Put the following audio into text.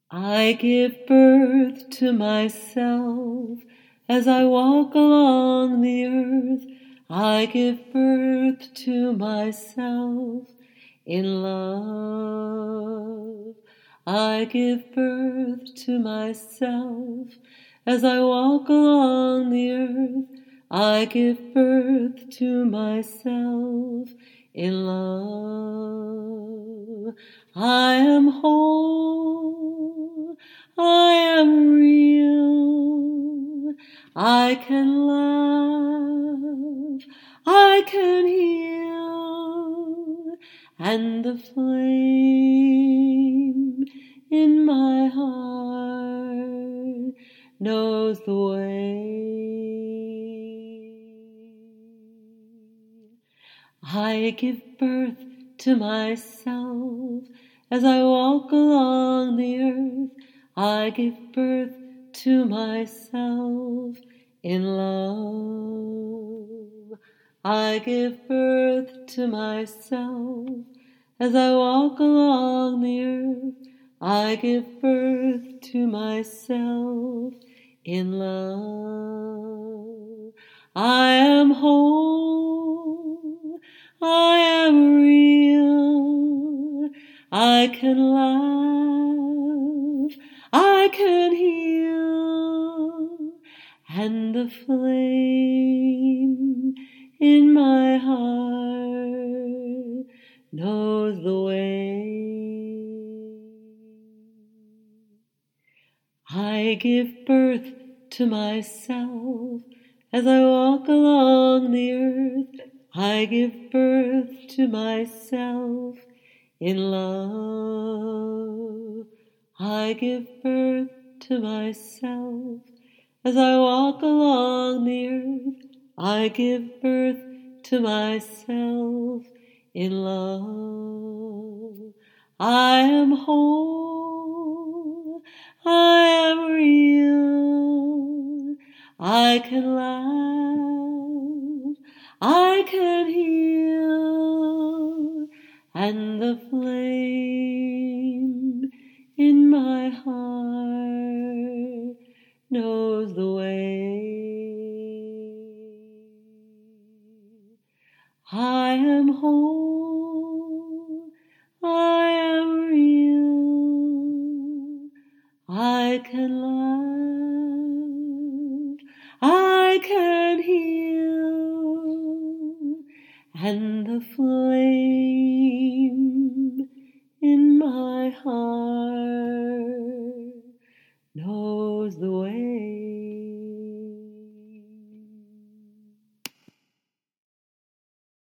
I give birth to myself as I walk along the earth. I give birth to myself in love. I give birth to myself as I walk along the earth. I give birth to myself in love. I am whole, I am real, I can laugh, I can heal, and the flame in my heart knows the way. I give birth to myself as I walk along the earth. I give birth to myself in love. I give birth to myself as I walk along the earth. I give birth to myself in love. I am whole, I am real, I can laugh, I can heal, and the flame in my heart knows the way. I give birth to myself as I walk along the earth. I give birth to myself in love. I give birth to myself as I walk along the earth. I give birth to myself in love. I am whole, I am real, I can laugh, I can heal, and the flame in my heart knows the way. I am whole, I am real, I can laugh, I can heal, and the flame in my heart knows the way.